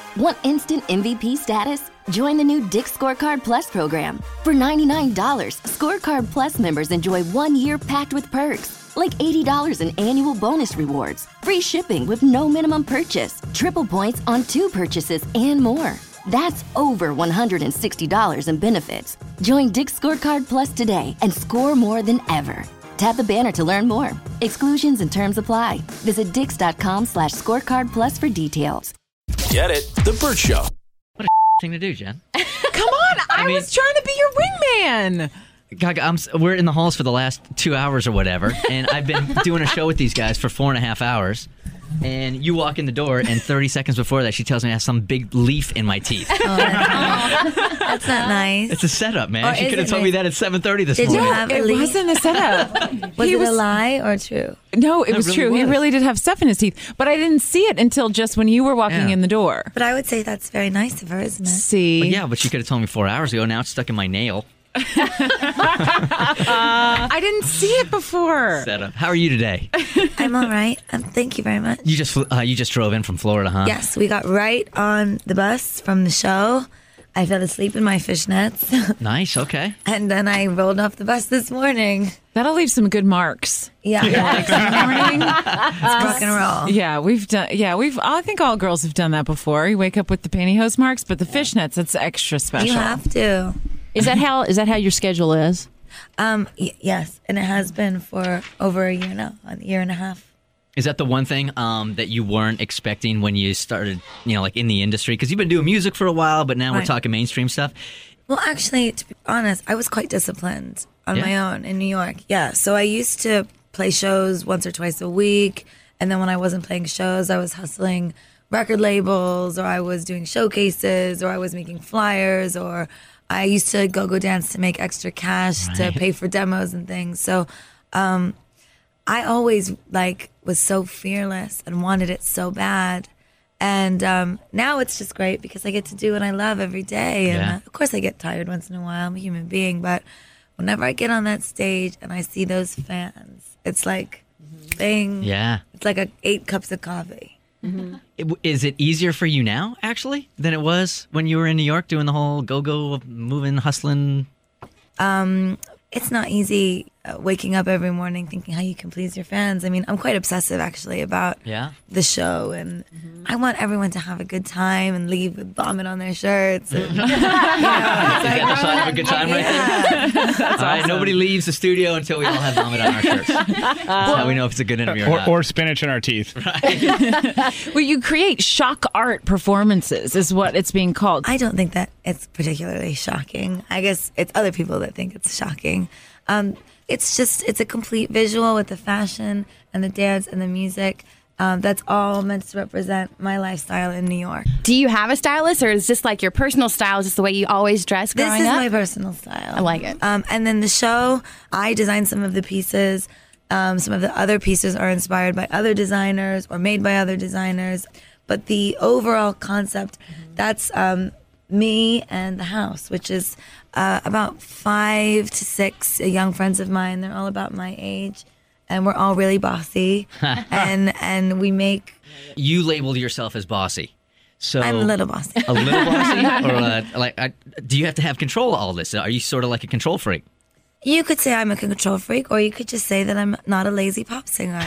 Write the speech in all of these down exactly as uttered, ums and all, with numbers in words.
Want instant M V P status? Join the new Dick's Scorecard Plus program. For ninety-nine dollars, Scorecard Plus members enjoy one year packed with perks, like eighty dollars in annual bonus rewards, free shipping with no minimum purchase, triple points on two purchases, and more. That's over one hundred sixty dollars in benefits. Join Dick's Scorecard Plus today and score more than ever. Tap the banner to learn more. Exclusions and terms apply. Visit dix.com slash scorecard plus for details. Get it? The Burt Show. What a thing to do, Jen. Come on, I, I mean, was trying to be your wingman. Gaga, I'm, we're in the halls for the last two hours or whatever, and I've been doing a show with these guys for four and a half hours. And you walk in the door, and thirty seconds before that, she tells me I have some big leaf in my teeth. Oh, that's, that's not nice. It's a setup, man. Or she could have told nice? me that at seven thirty this Did morning. You have it a leaf? wasn't a setup. was he it was, a lie or true? No, it It was really true. was. He really did have stuff in his teeth, but I didn't see it until just when you were walking Yeah. in the door. But I would say that's very nice of her, isn't it? See? But yeah, but she could have told me four hours ago. Now it's stuck in my nail. I didn't see it before. Setup. How are you today? I'm all right. Um, thank you very much. You just fl- uh, you just drove in from Florida, huh? Yes, we got right on the bus from the show. I fell asleep in my fishnets. Nice. Okay. And then I rolled off the bus this morning. That'll leave some good marks. Yeah. Like some morning. It's rock and roll. Yeah, we've done. Yeah, we've. I think all girls have done that before. You wake up with the pantyhose marks, but the fishnets, it's extra special. You have to. Is that how is that how your schedule is? Um. Y- yes, and it has been for over a year now, a year and a half. Is that the one thing um, that you weren't expecting when you started, you know, like in the industry? Because you've been doing music for a while, but now we're Right. talking mainstream stuff. Well, actually, to be honest, I was quite disciplined on Yeah? my own in New York. Yeah, so I used to play shows once or twice a week, and then when I wasn't playing shows, I was hustling record labels, or I was doing showcases, or I was making flyers, or I used to go-go dance to make extra cash to Right. pay for demos and things. So um, I always like was so fearless and wanted it so bad. And um, now it's just great because I get to do what I love every day. And Yeah. uh, of course I get tired once in a while. I'm a human being. But whenever I get on that stage and I see those fans, it's like, bing. Yeah. It's like a, eight cups of coffee. It- Is it easier for you now, actually, than it was when you were in New York doing the whole go-go, moving, hustling? It's not easy uh, waking up every morning thinking how you can please your fans. I mean, I'm quite obsessive actually about Yeah. the show, and I want everyone to have a good time and leave with vomit on their shirts. And, you know, it's Is that like, the sign of a good time right there? All right, nobody leaves the studio until we all have vomit on our shirts. That's how we know if it's a good interview or, Or, not. or spinach in our teeth. Well, you create shock art performances, is what it's being called. I don't think that it's particularly shocking. I guess it's other people that think it's shocking. Um, it's just, it's a complete visual with the fashion and the dance and the music. Um, that's all meant to represent my lifestyle in New York. Do you have a stylist, or is this like your personal style? Is this the way you always dress This growing is up? my personal style. I like it. Um, and then the show, I designed some of the pieces. Um, some of the other pieces are inspired by other designers or made by other designers. But the overall concept, that's um, me and the house, which is uh, about five to six young friends of mine. They're all about my age. And we're all really bossy. and and we make... You labeled yourself as bossy. So I'm a little bossy. A little bossy? Or uh, like, uh, do you have to have control of all this? Are you sort of like a control freak? You could say I'm a control freak, or you could just say that I'm not a lazy pop singer.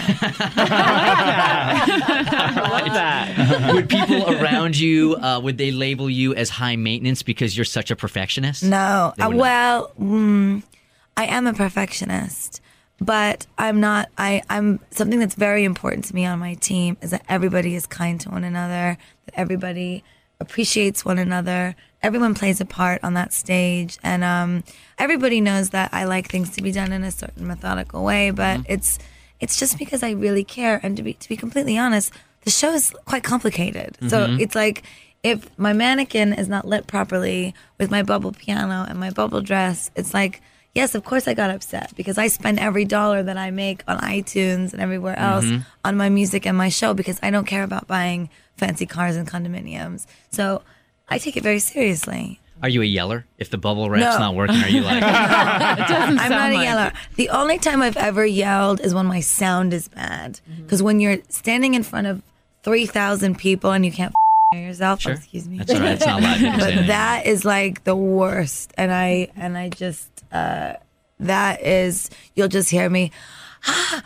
Would people around you, uh, would they label you as high maintenance because you're such a perfectionist? No. They Uh, would not. well, mm, I am a perfectionist, but I'm not. I, I'm something that's very important to me on my team is that everybody is kind to one another, that everybody appreciates one another. Everyone plays a part on that stage, and um, everybody knows that I like things to be done in a certain methodical way. But Mm-hmm. it's it's just because I really care, and to be to be completely honest, the show is quite complicated. So Mm-hmm. it's like, if my mannequin is not lit properly with my bubble piano and my bubble dress, it's like, yes, of course I got upset because I spend every dollar that I make on iTunes and everywhere else Mm-hmm. on my music and my show because I don't care about buying fancy cars and condominiums. So I take it very seriously. Are you a yeller? If the bubble wrap's No. not working, are you like, I'm not sound a like yeller. The only time I've ever yelled is when my sound is bad. Because when you're standing in front of three thousand people and you can't yourself. Sure. Oh, excuse me. That's all right. It's not live. You can say But anything. that is like the worst, and I and I just uh, that is you'll just hear me. Ah,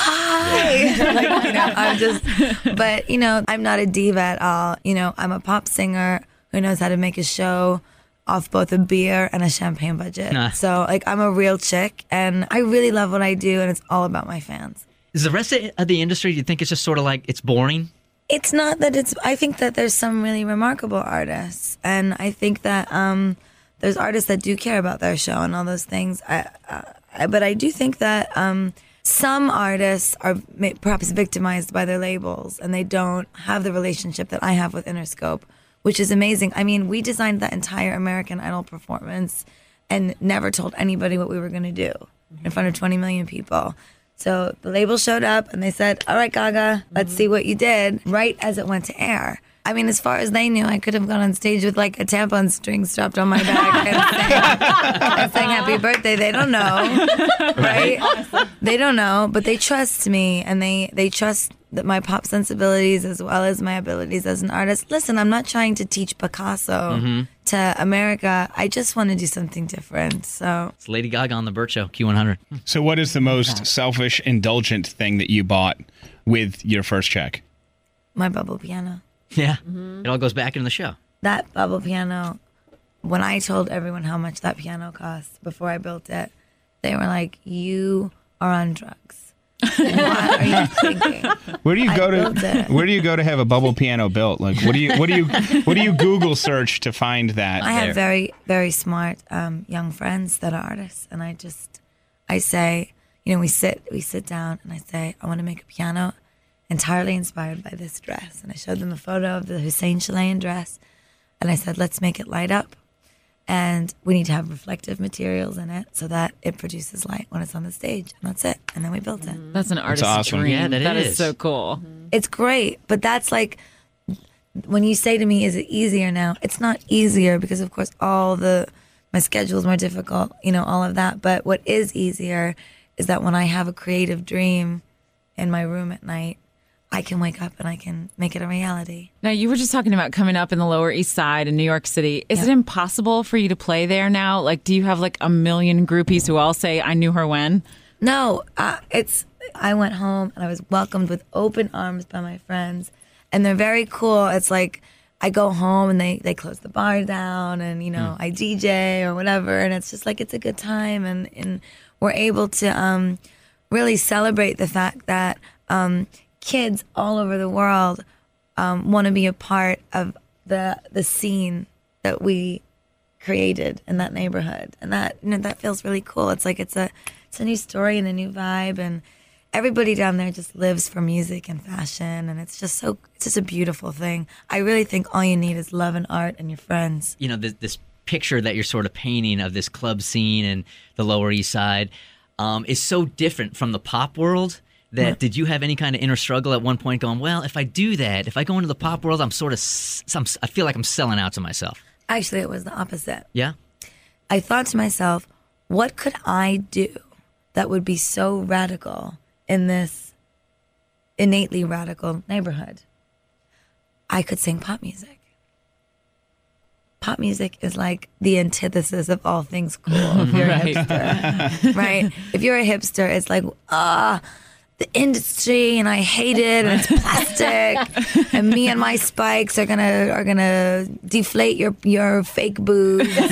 why? like, you know, I'm just, but you know, I'm not a diva at all. You know, I'm a pop singer who knows how to make a show off both a beer and a champagne budget. Nah. So like, I'm a real chick, and I really love what I do, and it's all about my fans. Is the rest of the industry, do you think it's just sort of like it's boring? It's not that it's, I think that there's some really remarkable artists. And I think that um, there's artists that do care about their show and all those things. I, I, but I do think that um, some artists are may- perhaps victimized by their labels and they don't have the relationship that I have with Interscope, which is amazing. I mean, we designed that entire American Idol performance and never told anybody what we were going to do in front of twenty million people. So the label showed up and they said, all right, Gaga, let's see what you did, right as it went to air. I mean, as far as they knew, I could have gone on stage with like a tampon string strapped on my back and sang, and sang happy birthday. They don't know, right? They don't know, but they trust me, and they, they trust that my pop sensibilities as well as my abilities as an artist. Listen, I'm not trying to teach Picasso Mm-hmm. to America. I just want to do something different. So It's Lady Gaga on The Burt Show, Q one hundred. So what is the most selfish, indulgent thing that you bought with your first check? my bubble piano. Yeah. It all goes back into the show. That bubble piano, when I told everyone how much that piano cost before I built it, they were like, you are on drugs. What are you thinking? Where do you I go built to? it. Where do you go to have a bubble piano built? Like, what do you, what do you, what do you Google search to find that? I have There. very, very smart um, young friends that are artists, and I just, I say, you know, we sit, we sit down, and I say, I want to make a piano entirely inspired by this dress, and I showed them a photo of the Hussein Chalayan dress, and I said, let's make it light up, and we need to have reflective materials in it so that it produces light when it's on the stage, and that's it. And then we built it. That's an artist's awesome. dream. Yeah, that that is. is. so cool. It's great, but that's like when you say to me, is it easier now? It's not easier because, of course, all the my schedule's more difficult, you know, all of that. But what is easier is that when I have a creative dream in my room at night, I can wake up and I can make it a reality. Now, you were just talking about coming up in the Lower East Side in New York City. Is it impossible for you to play there now? Like, do you have like a million groupies who all say, I knew her when? No, uh, it's. I went home and I was welcomed with open arms by my friends, and they're very cool. It's like I go home and they, they close the bar down, and you know I D J or whatever, and it's just like it's a good time, and, and we're able to um, really celebrate the fact that um, kids all over the world um, want to be a part of the the scene that we created in that neighborhood, and that you know that feels really cool. It's like it's a it's a new story and a new vibe, and everybody down there just lives for music and fashion, and it's just so it's just a beautiful thing. I really think all you need is love and art and your friends. You know, this, this picture that you're sort of painting of this club scene and the Lower East Side um, is so different from the pop world. That did you have any kind of inner struggle at one point going, well, if I do that, if I go into the pop world, I'm sort of, s- I'm, I feel like I'm selling out to myself. Actually, it was the opposite. Yeah? I thought to myself, what could I do that would be so radical in this innately radical neighborhood? I could sing pop music. Pop music is like the antithesis of all things cool if you're Right. a hipster. Right? If you're a hipster, it's like, ah, the industry, and I hate it, and it's plastic, and me and my spikes are gonna are gonna deflate your your fake boobs. You know? It's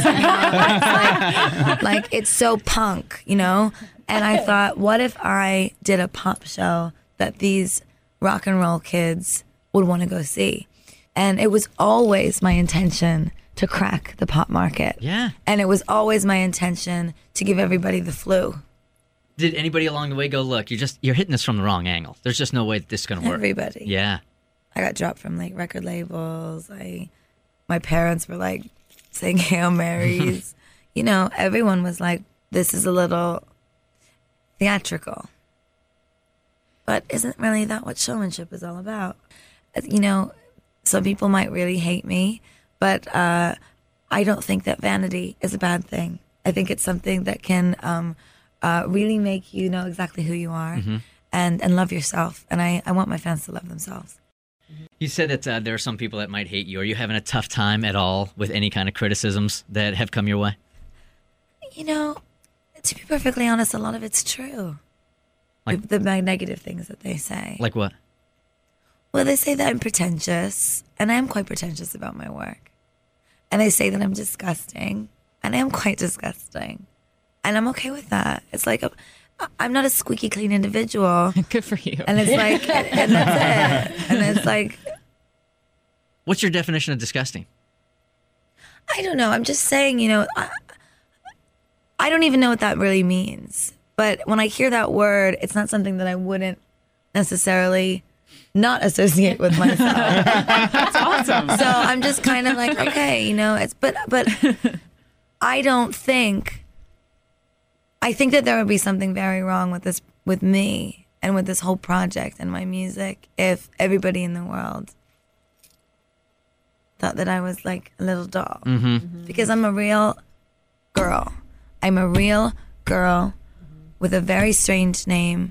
like, like it's so punk, you know. And I thought, what if I did a pop show that these rock and roll kids would want to go see? And it was always my intention to crack the pop market. Yeah. And it was always my intention to give everybody the flu. Did anybody along the way go, look, you're just, you're hitting this from the wrong angle. There's just no way that this is going to work. Everybody. Yeah. I got dropped from like record labels. I, my parents were like saying Hail Marys. You know, everyone was like, this is a little theatrical. But isn't really that what showmanship is all about? You know, some people might really hate me, but uh, I don't think that vanity is a bad thing. I think it's something that can um, uh, really make you know exactly who you are and, and love yourself. And I, I want my fans to love themselves. You said that uh, there are some people that might hate you. Are you having a tough time at all with any kind of criticisms that have come your way? You know, to be perfectly honest, a lot of it's true. Like- the, the negative things that they say. Like what? Well, they say that I'm pretentious, and I am quite pretentious about my work. And they say that I'm disgusting, and I am quite disgusting. And I'm okay with that. It's like, a, I'm not a squeaky clean individual. Good for you. And it's like, and, and that's it. And it's like, What's your definition of disgusting? I don't know. I'm just saying, you know, I, I don't even know what that really means. But when I hear that word, it's not something that I wouldn't necessarily not associate with myself. That's awesome. So I'm just kind of like, okay, you know, it's, but, but I don't think, I think that there would be something very wrong with this, with me and with this whole project and my music if everybody in the world thought that I was like a little doll. Mm-hmm. Because I'm a real girl. I'm a real girl with a very strange name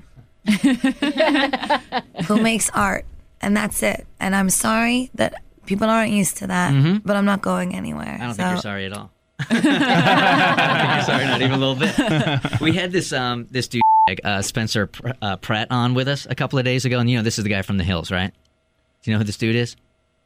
who makes art. And that's it. And I'm sorry that people aren't used to that, Mhm. but I'm not going anywhere. I don't So- think you're sorry at all. I don't think you're sorry, not even a little bit. We had this um this dude uh, Spencer Pr- uh, Pratt on with us a couple of days ago, and you know this is the guy from The Hills, right? Do you know who this dude is?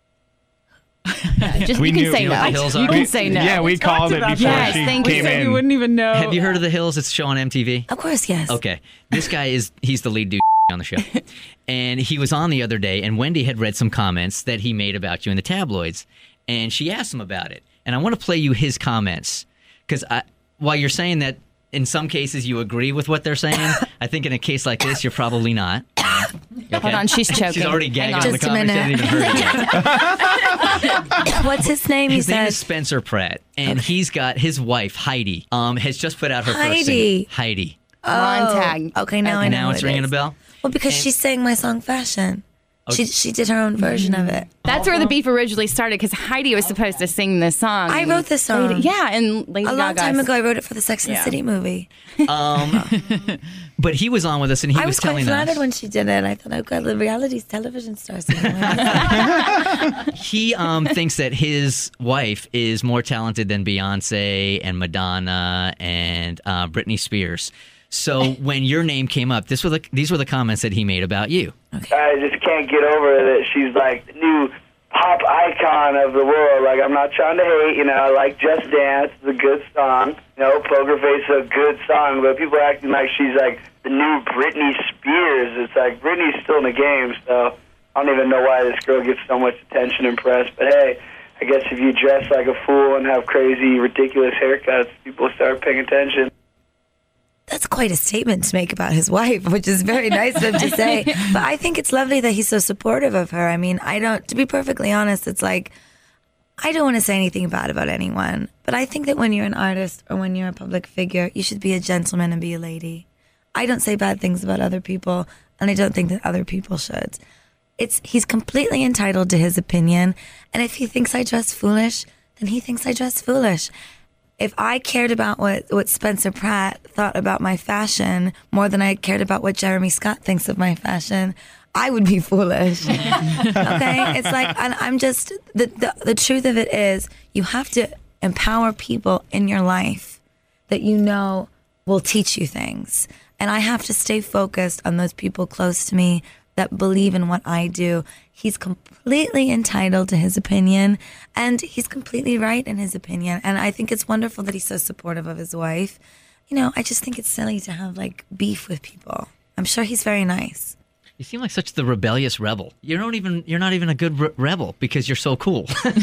Just, We you can knew- say you know no. what the Hills You are? can say no. Yeah, we called it about before that. she Yes, thank came you. in. You wouldn't even know. Have you heard of The Hills? It's a show on M T V. Of course, yes. Okay, this guy is he's the lead dude on the show, and he was on the other day, and Wendy had read some comments that he made about you in the tabloids, and she asked him about it, and I want to play you his comments because while you're saying that in some cases you agree with what they're saying, I think in a case like this you're probably not. Okay? Hold on, she's choking. She's already gagging Hang on on. the Just a comments. She hasn't even heard it yet. What's his name? His he name said. is Spencer Pratt, and he's got his wife Heidi. Um, has just put out her first Heidi. single. Heidi. We're on tag. Okay, now I know. Now who it's it ringing is. a bell. Well, because And- she sang my song "Fashion." Oh. She she did her own version of it. That's where the beef originally started because Heidi was supposed to sing this song. I wrote this song. Lady- yeah, and Lady A long Gaga. time ago, I wrote it for the Sex and the Yeah. City movie. Um, but he was on with us, and he I was, was quite telling flattered us when she did it. I thought, oh god, the reality's television stars. singing like this. he um, thinks that his wife is more talented than Beyonce and Madonna and uh, Britney Spears. So when your name came up, this were the, these were the comments that he made about you. I just can't get over that she's like the new pop icon of the world. Like, I'm not trying to hate, you know, I like Just Dance, it's a good song. You know, Poker Face is a good song, but people are acting like she's like the new Britney Spears. It's like Britney's still in the game, so I don't even know why this girl gets so much attention and press. But hey, I guess if you dress like a fool and have crazy, ridiculous haircuts, people start paying attention. That's quite a statement to make about his wife, which is very nice of him to say. But I think it's lovely that he's so supportive of her. I mean, I don't, to be perfectly honest, it's like, I don't want to say anything bad about anyone, but I think that when you're an artist or when you're a public figure, you should be a gentleman and be a lady. I don't say bad things about other people, and I don't think that other people should. It's, he's completely entitled to his opinion, and if he thinks I dress foolish, then he thinks I dress foolish. If I cared about what, what Spencer Pratt thought about my fashion more than I cared about what Jeremy Scott thinks of my fashion, I would be foolish. Okay? It's like, and I'm just, the, the, the truth of it is, you have to empower people in your life that you know will teach you things. And I have to stay focused on those people close to me that believe in what I do. He's completely entitled to his opinion, and he's completely right in his opinion. And I think it's wonderful that he's so supportive of his wife. You know, I just think it's silly to have like beef with people. I'm sure he's very nice. You seem like such the rebellious rebel. You don't even you're not even a good re- rebel because you're so cool. Well,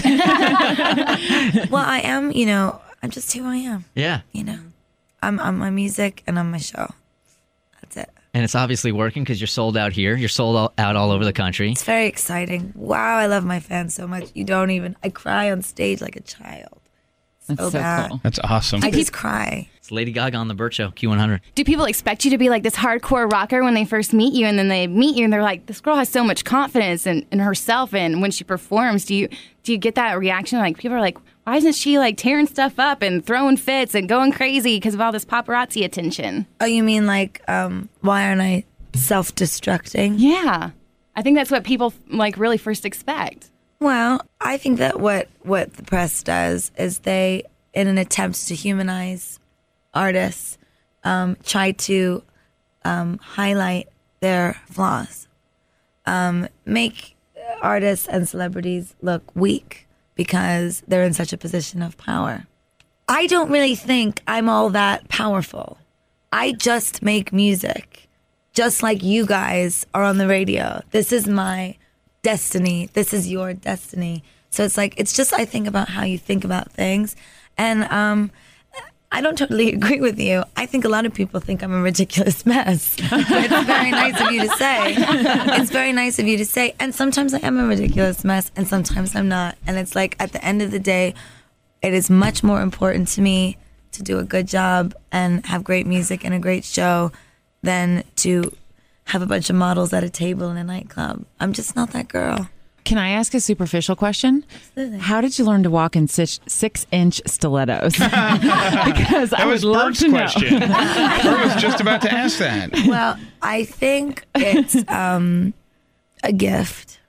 I am, you know, I'm just who I am. Yeah. You know, I'm on my music and on my show. That's it. And it's obviously working because you're sold out here. You're sold all, out all over the country. It's very exciting. Wow, I love my fans so much. You don't even, I cry on stage like a child. That's So so bad. cool. That's awesome. I just cry. It's Lady Gaga on the Burt Show, Q one hundred. Do people expect you to be like this hardcore rocker when they first meet you, and then they meet you and they're like, this girl has so much confidence in, in herself, and when she performs, do you do you get that reaction? Like, people are like, why isn't she like tearing stuff up and throwing fits and going crazy because of all this paparazzi attention? Oh, you mean like, um, why aren't I self-destructing? Yeah. I think that's what people like really first expect. Well, I think that what, what the press does is they, in an attempt to humanize artists, um, try to um, highlight their flaws, um, make artists and celebrities look weak because they're in such a position of power. I don't really think I'm all that powerful. I just make music, just like you guys are on the radio. This is my destiny. This is your destiny. So it's like, it's just, I think about how you think about things. And um, I don't totally agree with you. I think a lot of people think I'm a ridiculous mess. It's very nice of you to say. It's very nice of you to say. And sometimes I am a ridiculous mess and sometimes I'm not. And it's like, at the end of the day, it is much more important to me to do a good job and have great music and a great show than to have a bunch of models at a table in a nightclub. I'm just not that girl. Can I ask a superficial question? Absolutely. How did you learn to walk in six, six-inch stilettos? Because That I would was love Bert's to know. question. Bert was just about to ask that. Well, I think it's um, a gift.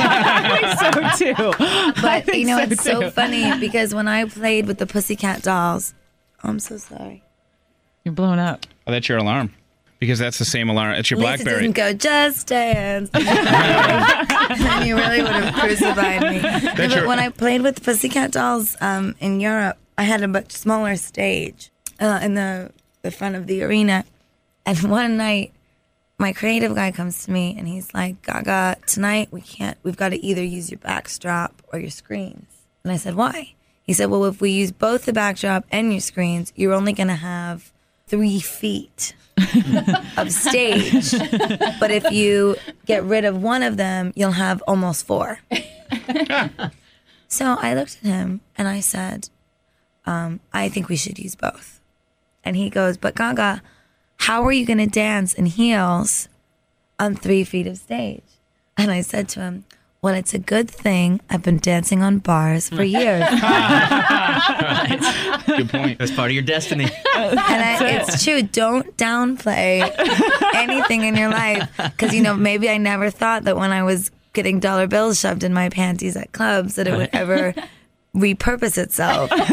I think so too. But, think you know, so, it's so too. funny because when I played with the Pussycat Dolls, oh, I'm so sorry. You're blowing up. Oh, that's your alarm. Because that's the same alarm. It's your Lisa BlackBerry. didn't go, just dance. Then you really would have crucified me. No, but your- when I played with the Pussycat Dolls um, in Europe, I had a much smaller stage uh, in the, the front of the arena. And one night, my creative guy comes to me and he's like, Gaga, tonight we can't, we've got to either use your backdrop or your screens. And I said, why? He said, well, if we use both the backdrop and your screens, you're only going to have three feet of stage. But if you get rid of one of them, you'll have almost four. So I looked at him and I said, um, I think we should use both. And he goes, but Gaga, how are you going to dance in heels on three feet of stage? And I said to him, well, it's a good thing I've been dancing on bars for years. Right. Good point. That's part of your destiny. And I, it's true. Don't downplay anything in your life. Because, you know, maybe I never thought that when I was getting dollar bills shoved in my panties at clubs that it would ever repurpose itself. But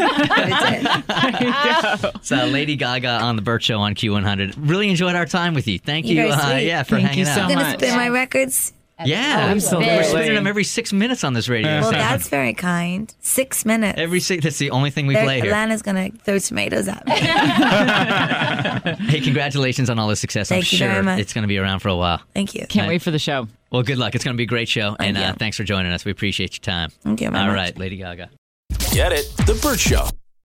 it did. So Lady Gaga on the Bert Show on Q one hundred. Really enjoyed our time with you. Thank You're you. very Uh, sweet. yeah, for Thank hanging you so out. I'm going to much. spin my records. Yeah, Absolutely. We're spinning them every six minutes on this radio. Yeah. Well, station. that's very kind. Six minutes. Every six. That's the only thing we There- play here. Lana's going to throw tomatoes at me. Hey, congratulations on all the success. I'm Thank you sure very much. it's going to be around for a while. Thank you. Can't wait for the show. Well, good luck. It's going to be a great show. Thank and uh, you. thanks for joining us. We appreciate your time. Thank you very All much. right, Lady Gaga. Get it? The Bert Show.